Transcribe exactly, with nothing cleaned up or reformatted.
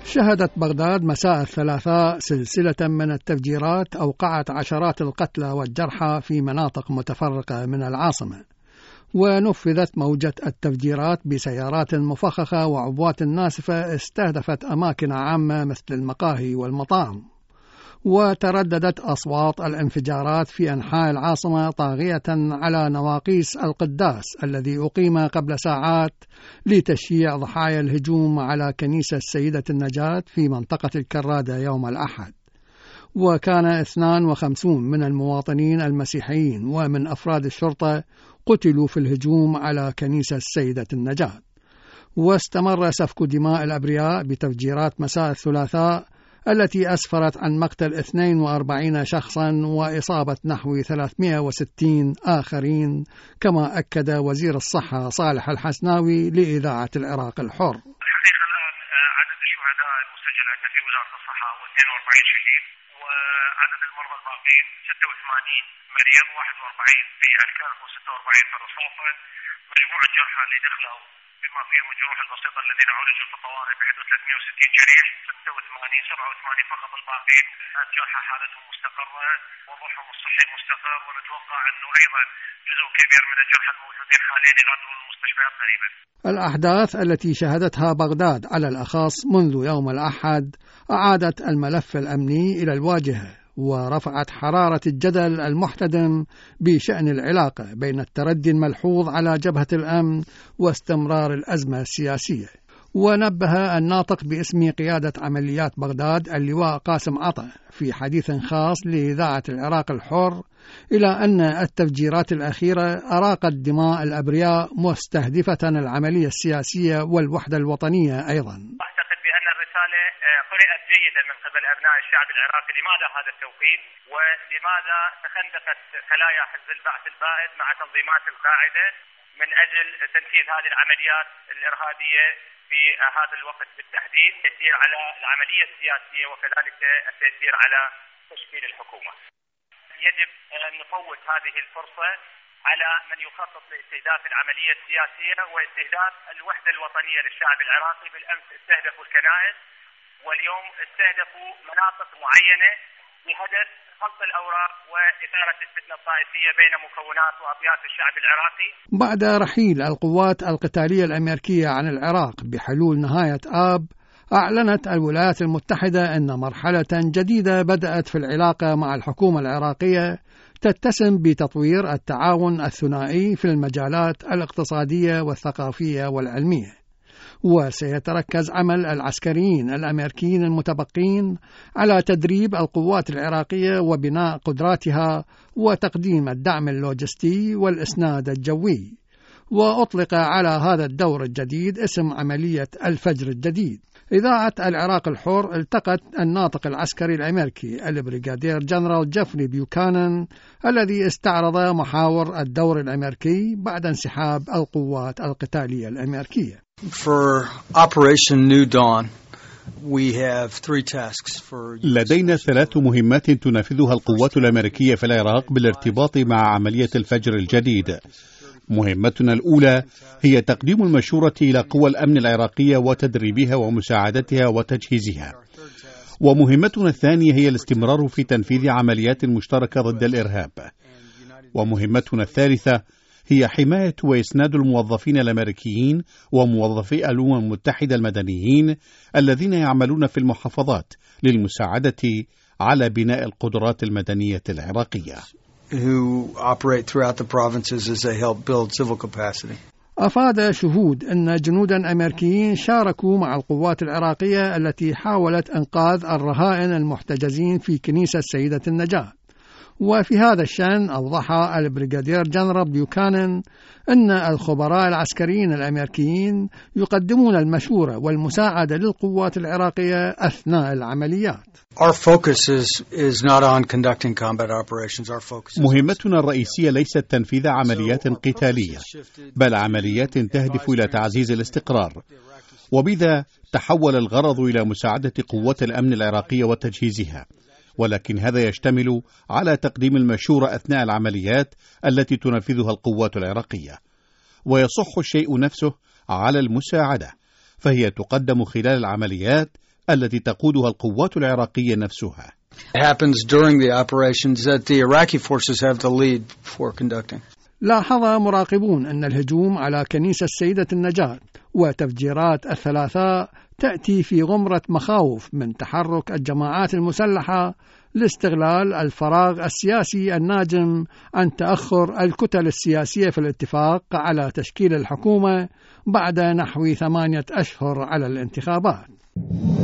شهدت بغداد مساء الثلاثاء سلسلة من التفجيرات أوقعت عشرات القتلى والجرحى في مناطق متفرقة من العاصمة، ونفذت موجة التفجيرات بسيارات مفخخة وعبوات ناسفة استهدفت أماكن عامة مثل المقاهي والمطاعم، وترددت أصوات الانفجارات في أنحاء العاصمة طاغية على نواقيس القداس الذي أقيم قبل ساعات لتشييع ضحايا الهجوم على كنيسة السيدة النجاة في منطقة الكرادة يوم الأحد. وكان اثنان وخمسين من المواطنين المسيحيين ومن أفراد الشرطة قتلوا في الهجوم على كنيسة السيدة النجاة. واستمر سفك دماء الأبرياء بتفجيرات مساء الثلاثاء التي أسفرت عن مقتل اثنين وأربعين شخصا وإصابة نحو ثلاثمائة وستين آخرين، كما أكد وزير الصحة صالح الحسناوي لإذاعة العراق الحر. الحقيقة الآن عدد الشهداء المسجل عندنا في وزارة الصحة هو اثنين وأربعين شهيد، وعدد المرضى الباقين ستة وثمانين مريض، واحد وأربعين في الكرخ وستة وأربعين في الرصافة. مجموع الجرحى اللي دخلوا بما فيهم الجروح البسيطة الذين عالجوا في الطوارئ بحدود ثلاثمائة وستين جريح، ستة وثمانين سبعة وثمانين فقط الباقين الجرحى حالتهم مستقرة ووضعهم الصحي مستقر، ونتوقع أنه أيضا جزء كبير من الجرحى الموجودين حاليا يغادرون المستشفيات قريبا. الأحداث التي شهدتها بغداد على الأخص منذ يوم الأحد أعادت الملف الأمني إلى الواجهة، ورفعت حرارة الجدل المحتدم بشأن العلاقة بين التردي الملحوظ على جبهة الأمن واستمرار الأزمة السياسية. ونبه الناطق باسم قيادة عمليات بغداد اللواء قاسم عطا في حديث خاص لإذاعة العراق الحر إلى أن التفجيرات الأخيرة أراقت دماء الأبرياء مستهدفة العملية السياسية والوحدة الوطنية أيضا. قرأت جيدا من قبل أبناء الشعب العراقي لماذا هذا التوقيت، ولماذا تخندقت خلايا حزب البعث البائد مع تنظيمات القاعدة من أجل تنفيذ هذه العمليات الإرهابية في هذا الوقت بالتحديد، تأثير على العملية السياسية وكذلك التأثير على تشكيل الحكومة. يجب أن نفوت هذه الفرصة على من يخطط لاستهداف العملية السياسية واستهداف الوحدة الوطنية للشعب العراقي. بالأمس استهدفوا الكنائس، واليوم استهدفوا مناطق معينة بهدف خلط الأوراق وإثارة الفتنة الطائفية بين مكونات وأطياف الشعب العراقي. بعد رحيل القوات القتالية الأمريكية عن العراق بحلول نهاية آب، أعلنت الولايات المتحدة أن مرحلة جديدة بدأت في العلاقة مع الحكومة العراقية تتسم بتطوير التعاون الثنائي في المجالات الاقتصادية والثقافية والعلمية. وسيتركز عمل العسكريين الأمريكيين المتبقين على تدريب القوات العراقية وبناء قدراتها وتقديم الدعم اللوجستي والإسناد الجوي. وأطلق على هذا الدور الجديد اسم عملية الفجر الجديد. إذاعة العراق الحر التقت الناطق العسكري الأمريكي البريغادير جنرال جيفري بيوكانن الذي استعرض محاور الدور الأمريكي بعد انسحاب القوات القتالية الأمريكية. For Operation New Dawn, we have three tasks for... لدينا ثلاث مهمات تنفذها القوات الأمريكية في العراق بالارتباط مع عملية الفجر الجديد. مهمتنا الأولى هي تقديم المشورة إلى قوى الأمن العراقية وتدريبها ومساعدتها وتجهيزها. ومهمتنا الثانية هي الاستمرار في تنفيذ عمليات مشتركة ضد الإرهاب. ومهمتنا الثالثة هي حماية وإسناد الموظفين الأمريكيين وموظفي الأمم المتحدة المدنيين الذين يعملون في المحافظات للمساعدة على بناء القدرات المدنية العراقية. who operate throughout the provinces as they help build civil capacity. أفاد شهود أن جنودا أمريكيين شاركوا مع القوات العراقية التي حاولت إنقاذ الرهائن المحتجزين في كنيسة السيدة النجاة. وفي هذا الشأن أوضح البريغادير جنرال بيوكانن أن الخبراء العسكريين الأمريكيين يقدمون المشورة والمساعدة للقوات العراقية أثناء العمليات. Our focus is, is not on conducting combat operations. Our focus is... مهمتنا الرئيسية ليست تنفيذ عمليات قتالية، بل عمليات تهدف إلى تعزيز الاستقرار. وبذا تحول الغرض إلى مساعدة قوات الأمن العراقية وتجهيزها، ولكن هذا يشتمل على تقديم المشورة أثناء العمليات التي تنفذها القوات العراقية. ويصح الشيء نفسه على المساعدة، فهي تقدم خلال العمليات التي تقودها القوات العراقية نفسها. happens during the operations that the Iraqi forces have the lead for conducting. لاحظ مراقبون أن الهجوم على كنيسة السيدة النجاة وتفجيرات الثلاثاء تأتي في غمرة مخاوف من تحرك الجماعات المسلحة لاستغلال الفراغ السياسي الناجم عن تأخر الكتل السياسية في الاتفاق على تشكيل الحكومة بعد نحو ثمانية أشهر على الانتخابات.